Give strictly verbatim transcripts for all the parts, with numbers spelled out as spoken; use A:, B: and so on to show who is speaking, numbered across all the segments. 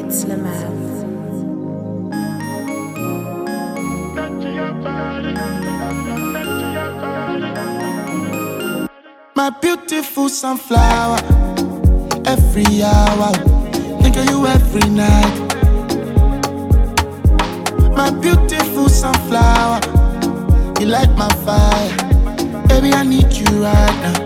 A: It's Lamar.
B: My beautiful sunflower, every hour, think of you every night. My beautiful sunflower, you light my fire. Baby, I need you right now.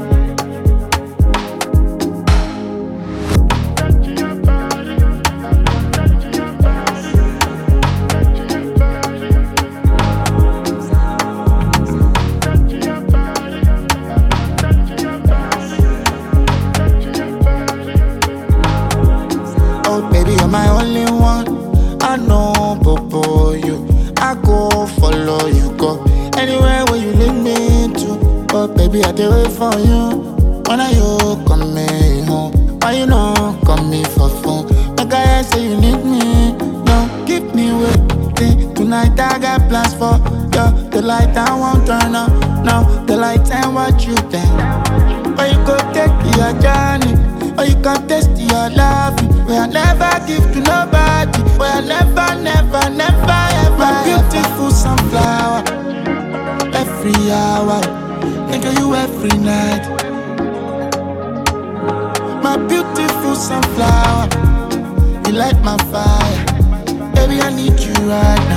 B: Baby, you're my only one. I know, Bobo, you. I go follow you, go anywhere where you lead me to. But baby, I do it for you. When are you coming home? Why you not coming for fun? Like I say you need me. No, keep me waiting. Tonight I got plans for you. The light I won't turn on. Now the light and what you think. Or you go take your journey. Or you can taste your love. Where I never give to nobody. Where I never, never, never, ever. My beautiful sunflower. Every hour, think of you every night. My beautiful sunflower, you light my fire. Baby, I need you right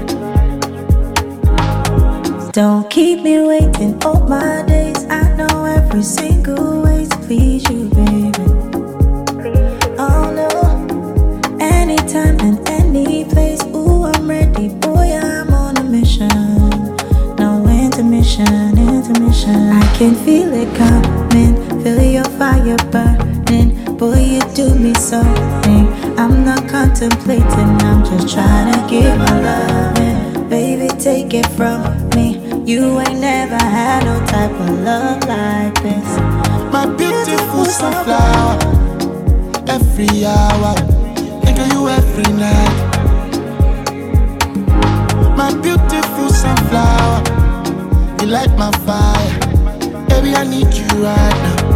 B: now.
C: Don't keep me waiting all my days. I know every single way to please you, baby. Oh no, anytime and any place. Ooh, I'm ready, boy, I'm on a mission. No intermission, intermission. I can feel it coming, feel your fire burning. Boy, you do me something. I'm not contemplating, I'm just trying to give my loving. Baby, take it from me. You ain't never had no type of love like this.
B: My beautiful sunflower, every hour, think of you every night. My beautiful sunflower, you light my fire. Baby, I need you right now.